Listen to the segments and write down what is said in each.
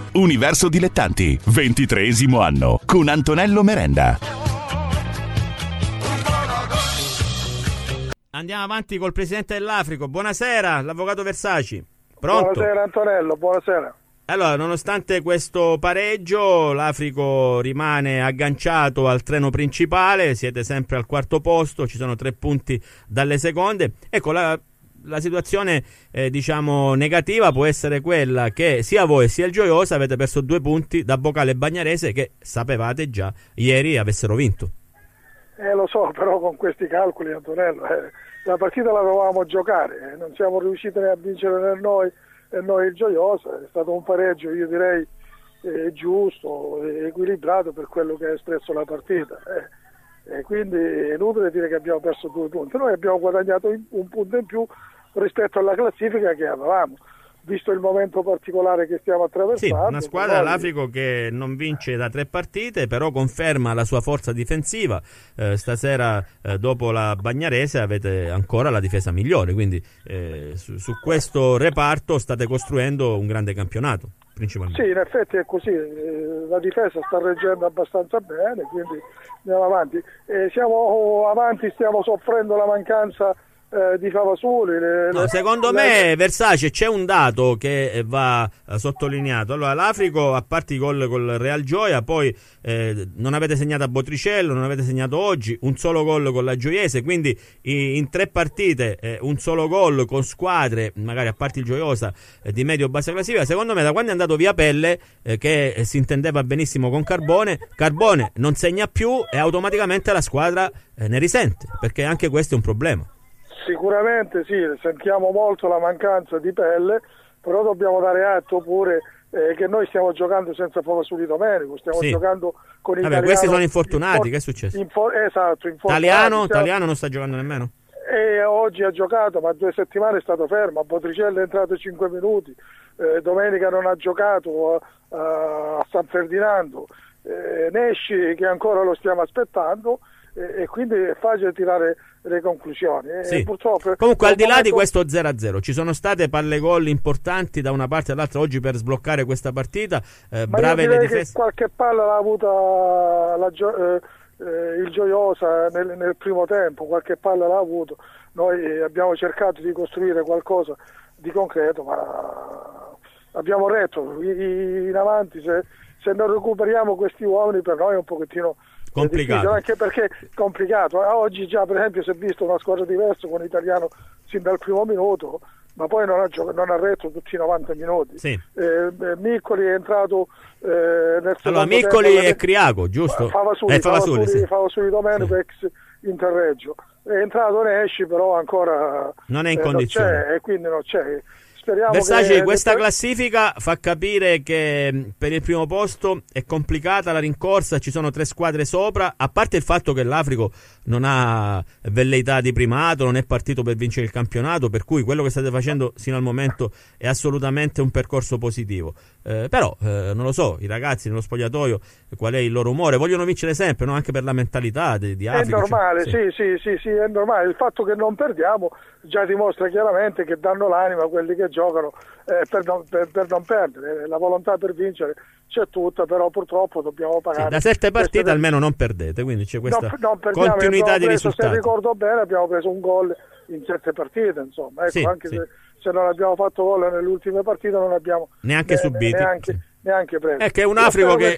Universo Dilettanti, 23° anno, con Antonello Merenda. Andiamo avanti col presidente dell'Africo. Buonasera, l'avvocato Versaci. Pronto? Buonasera Antonello, buonasera. Allora, nonostante questo pareggio, l'Africo rimane agganciato al treno principale, siete sempre al quarto posto, ci sono 3 punti dalle seconde. Ecco, la situazione diciamo negativa può essere quella che sia voi sia il Gioiosa avete perso 2 punti da Bocale e Bagnarese, che sapevate già ieri avessero vinto. Lo so, però con questi calcoli, Antonello, la partita la dovevamo giocare, non siamo riusciti a vincere né noi e noi il Gioiosa. È stato un pareggio, io direi giusto, equilibrato per quello che ha espresso la partita, e quindi è inutile dire che abbiamo perso 2 punti. Noi abbiamo guadagnato un punto in più rispetto alla classifica che avevamo, visto il momento particolare che stiamo attraversando. Sì, una squadra, l'Africo, che non vince da 3 partite, però conferma la sua forza difensiva. Stasera, dopo la Bagnarese, avete ancora la difesa migliore, quindi su questo reparto state costruendo un grande campionato, principalmente. Sì, in effetti è così, la difesa sta reggendo abbastanza bene, quindi andiamo avanti. Siamo avanti, stiamo soffrendo la mancanza di Favasoli. Secondo me, Versace, c'è un dato che va sottolineato. Allora, l'Africo, a parte i gol col Real Gioia, poi non avete segnato a Botricello, non avete segnato oggi, un solo gol con la Gioiese, quindi in 3 partite un solo gol con squadre, magari a parte il Gioiosa, di medio-bassa classifica. Secondo me, da quando è andato via Pelle, che si intendeva benissimo con Carbone non segna più e automaticamente la squadra ne risente, perché anche questo è un problema. Sicuramente sì, sentiamo molto la mancanza di Pelle, però dobbiamo dare atto pure che noi stiamo giocando senza Favasoli Domenico, stiamo giocando con i Italiano. Questi sono infortunati, che è successo? Esatto, Taliano non sta giocando nemmeno? Oggi ha giocato, ma 2 settimane è stato fermo. A Botricello è entrato 5 minuti, domenica non ha giocato a San Ferdinando, Nesci che ancora lo stiamo aspettando, e quindi è facile tirare le conclusioni. Sì. Purtroppo, comunque, al di là di questo 0-0, ci sono state palle gol importanti da una parte e dall'altra oggi per sbloccare questa partita. Brave le difese. Qualche palla l'ha avuta il Gioiosa nel primo tempo, qualche palla l'ha avuto. Noi abbiamo cercato di costruire qualcosa di concreto, ma abbiamo retto in avanti. Se non recuperiamo questi uomini, per noi è un pochettino complicato, anche perché è complicato. Oggi già, per esempio, si è visto una squadra diversa con l'Italiano sin dal primo minuto, ma poi non ha retto tutti i 90 minuti. Sì. Miccoli è entrato nel secondo Miccoli tempo, e Criaco, giusto? Favasoli Domenico, ex Interreggio. È entrato Nesci, però ancora non è in condizione, non c'è, e quindi non c'è. Versace, questa classifica fa capire che per il primo posto è complicata la rincorsa, ci sono 3 squadre sopra, a parte il fatto che l'Africo non ha velleità di primato, non è partito per vincere il campionato, per cui quello che state facendo sino al momento è assolutamente un percorso positivo. Però non lo so, i ragazzi nello spogliatoio, qual è il loro umore? Vogliono vincere sempre, no? Anche per la mentalità di Africa. È normale, sì, è normale. Il fatto che non perdiamo già dimostra chiaramente che danno l'anima a quelli che giocano per non perdere. La volontà per vincere c'è tutta, però purtroppo dobbiamo pagare. Da 7 partite almeno non perdete, quindi c'è questa continuità di risultati. Se ricordo bene, abbiamo preso un gol in 7 partite, insomma. Ecco, se non abbiamo fatto gol nelle ultime partite, non abbiamo neanche subito. Neanche preso. È che è un Africo che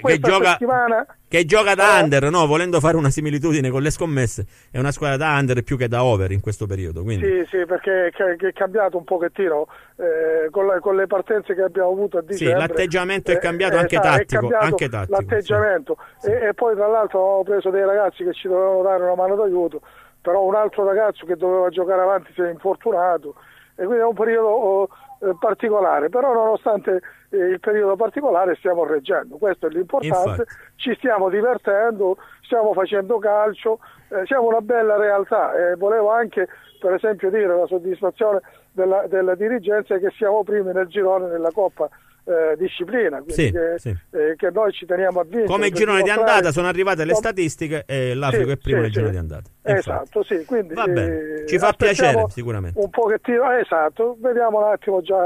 gioca da under, no? Volendo fare una similitudine con le scommesse, è una squadra da under più che da over in questo periodo. Quindi. Sì, perché è cambiato un pochettino con le partenze che abbiamo avuto a dicembre. Sì, l'atteggiamento è cambiato anche tattico. L'atteggiamento. Sì. E poi tra l'altro avevamo preso dei ragazzi che ci dovevano dare una mano d'aiuto, però un altro ragazzo che doveva giocare avanti si è infortunato, e quindi è un periodo particolare, però nonostante il periodo particolare stiamo reggendo, questo è l'importante. Infatti. Ci stiamo divertendo, stiamo facendo calcio, siamo una bella realtà, e volevo anche per esempio dire la soddisfazione della dirigenza che siamo primi nel girone nella Coppa disciplina, quindi che noi ci teniamo a vincere. Come il girone di andata sono arrivate le statistiche e l'Africo è primo nel girone di andata. Esatto, sì, quindi va bene, ci fa piacere sicuramente. Un pochettino, esatto, vediamo un attimo già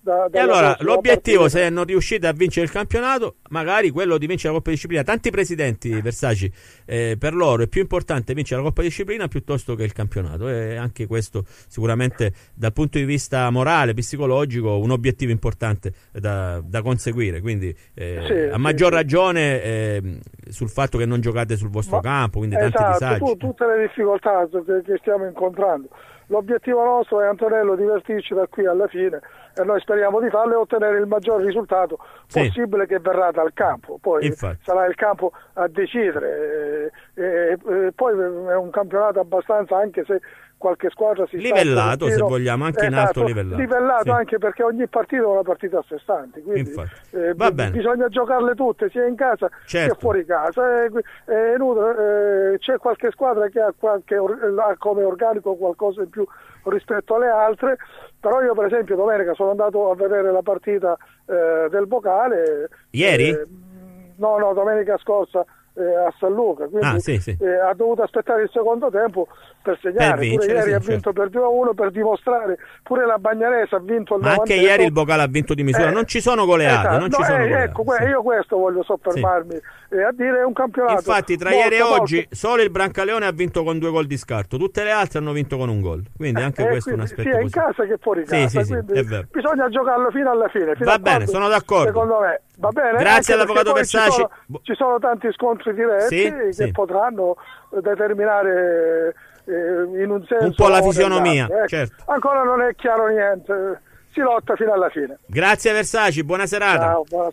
E allora l'obiettivo, se non riuscite a vincere il campionato, magari quello di vincere la Coppa Disciplina. Tanti presidenti, Versace, per loro è più importante vincere la Coppa Disciplina piuttosto che il campionato, e anche questo sicuramente dal punto di vista morale, psicologico, un obiettivo importante da conseguire, quindi a maggior ragione sul fatto che non giocate sul vostro campo, quindi tanti disagi. Tutte le difficoltà che stiamo incontrando. L'obiettivo nostro è, Antonello, divertirci da qui alla fine, e noi speriamo di farlo e ottenere il maggior risultato possibile che verrà dal campo. Poi infatti sarà il campo a decidere, poi è un campionato abbastanza, anche se qualche squadra si livellato, se vogliamo, anche in alto livellato, anche perché ogni partita è una partita a sé stante, quindi va bene, bisogna giocarle tutte, sia in casa che fuori casa. È inutile, c'è qualche squadra che ha come organico qualcosa in più rispetto alle altre, però io per esempio domenica sono andato a vedere la partita del Vocale. Ieri? No, domenica scorsa a San Luca, quindi ha dovuto aspettare il secondo tempo per segnare. Pure ieri ha vinto per 2-1, per dimostrare. Pure la Bagnarese ha vinto il 90. Ma anche ieri il Vocale ha vinto di misura, non ci sono goleate, ecco, io questo voglio soffermarmi a dire, è un campionato. Infatti tra ieri e oggi solo il Brancaleone ha vinto con 2 gol di scarto, tutte le altre hanno vinto con un gol, quindi anche questo è un aspetto sia in casa che fuori casa, quindi bisogna giocarlo fino alla fine, va bene, sono d'accordo, secondo me va bene. Grazie all'avvocato Versace. Ci sono tanti scontri diretti che potranno determinare in un senso un po' la fisionomia, certo. Ancora non è chiaro niente, si lotta fino alla fine. Grazie Versace, buona serata. Ciao, buona serata.